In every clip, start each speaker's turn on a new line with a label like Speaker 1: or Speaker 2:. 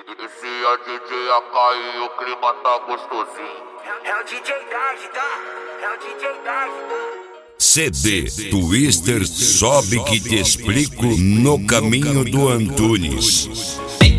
Speaker 1: Inicia DJ AK e o clima tá gostosinho.
Speaker 2: É o DJ Dard, tá? É o DJ Dard, tá?
Speaker 3: CD Twister Sobe que te explico no caminho do Antunes.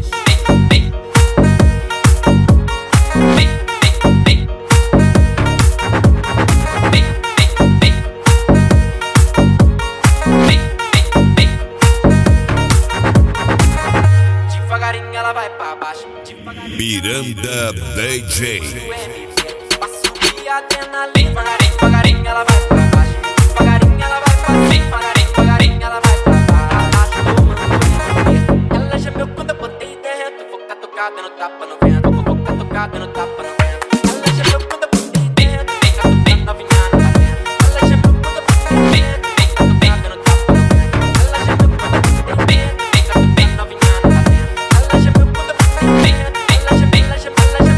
Speaker 2: Devagarinho ela vai pra baixo.
Speaker 3: Miranda DJ.
Speaker 2: Pra subir a adrenalina. Devagarinho ela vai pra baixo. Devagarinho ela vai pra cima. Devagarinho ela vai pra baixo. Ela gemeu quando eu botei dentro. Vou catucar dando tapa no vento. Vou catucar dando tapa no vento. Ela gemeu quando eu botei dentro. Vem catucar novinha no talento. Ela gemeu quando eu botei dentro. Vem catucar dando tapa no vento. Ela gemeu quando eu botei dentro. Vem catucar novinha no talento. Ela gemeu quando eu botei dentro. Ela gemeu quando eu botei dentro.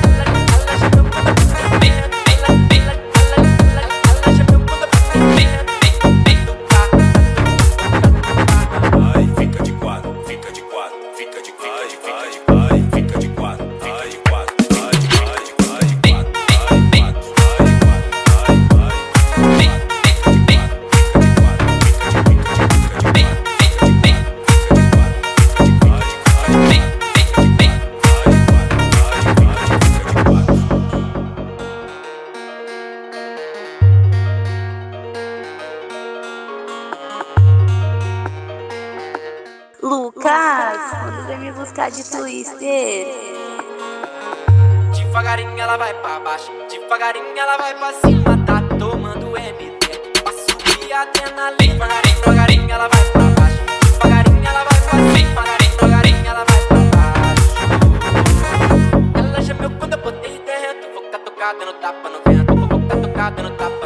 Speaker 4: Lucas, quando vem me buscar de Twister?
Speaker 2: Devagarinho ela vai pra baixo, devagarinho ela vai pra cima. Tá tomando MD, pra subir a adrenalina. Devagarinho ela vai pra baixo, devagarinho ela vai pra cima. Devagarinho ela vai pra baixo. Ela gemeu quando eu botei dentro. Vou catucar dando tapa no vento, vou catucar dando tapa.